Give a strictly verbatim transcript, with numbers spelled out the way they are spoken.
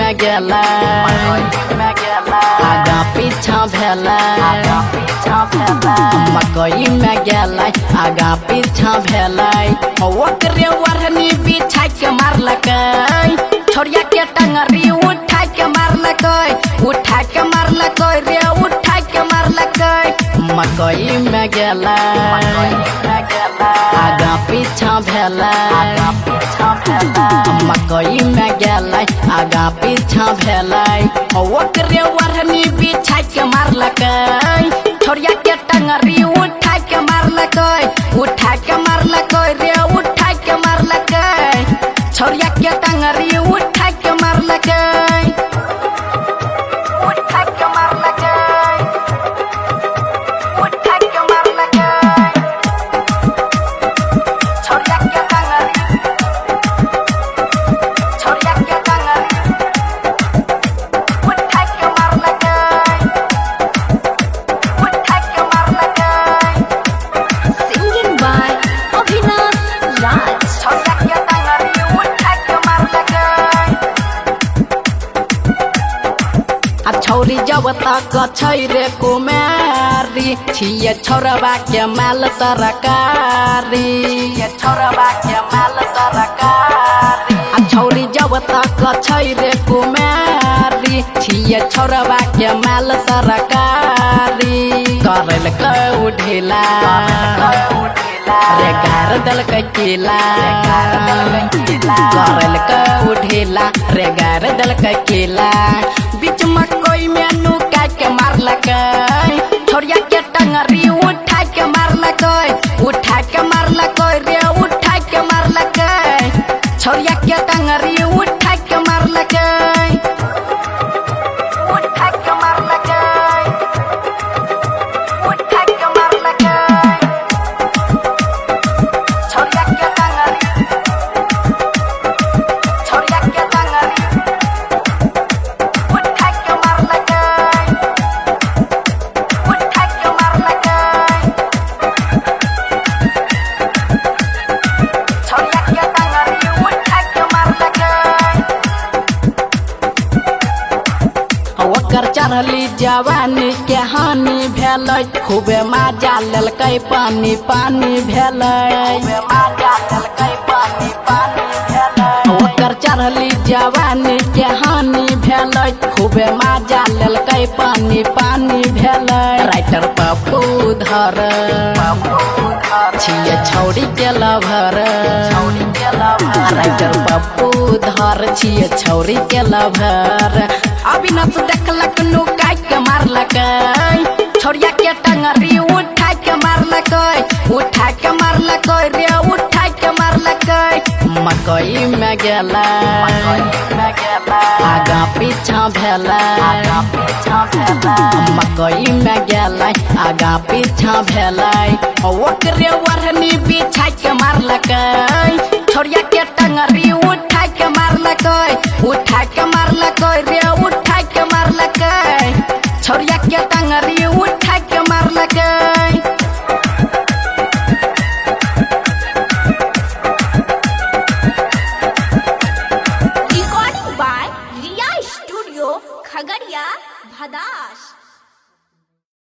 में गेला आगा पीछा भेला मकई में गेला आगा पीछा भेला ओकरे वरनी बिछा के मारलकै छोरिया के टंगरी उठा के मारलकै उठा के मारलकै रे उठा के मारलकै मकई में गेला आगा पीछा भेला मकई में गेला आगा पीछा भेला ओकरे वरनी बिछा के मारलकै छोरिया के टंगरी उठा के मारलकै उठा के मारलकै रे उठा के मारलकै छोरिया के टंगरी उठा के मारलकै उठा के मारलकै उठा के मारलकै छोरिया के टंगरी छोरिया के टंगरी उठा के मारलकै उठा के मारलकै Singing by Avinash Raj. छोरिया के टंगरी उठा के मारलकै आ छौरी जब तक छै रे कुमारी छिए छोरबा के माल तरकारी छिए छोरबा के माल तरकारी आ छौरी जब तक छै रे कुमारी छिए छोरबा के माल तरकारी करल क उठेला रे गार दल के केला करल क उठेला रे गार दल के केला बीच मकई में नुका के मारलकै छोरिया के टंगरी उठा के मारलकै उठा के मारलकै रे उठा के मारलकै छोरिया के टंगरी उठा के मारलकै उठा के मारलकै उठा के मारलकै छोरिया के टंगरी छोरिया के टंगरी उठा के मारलकै उठा के मारलकै छोरिया के टंगरी उठा के मारलकै ओकर चढ़ली जवानी के हानि भेलै खूबे माजा लेलकै पानी पानी भेलै माजा लेलकै पानी पानी भेलै ओकर चढ़ली जवानी के हानि भेलै खूबे माजा लेलकै पानी पानी भेलै राइटर पप्पू धर छिए छौरी के लभर राइटर पप्पू धर छिए छौरी के लभर अविनाश देखलक नुका के मारलकै छोरिया के टंगरी उठा के मारलकै उठा के मारलकै रे उठा के मारलकै मकई में गेला आगा पीछा भेला मकई में गेला आगा पीछा भेला ओकरे वरनी बिछा के मारलकै छोरिया के टंगरी उठा के मारलकै उठा के मारलकै रे उठा के मारलकै छोरिया के टंगरी उठा के मारलकै Recording by Riya Studio, Khagaria, Bhadash.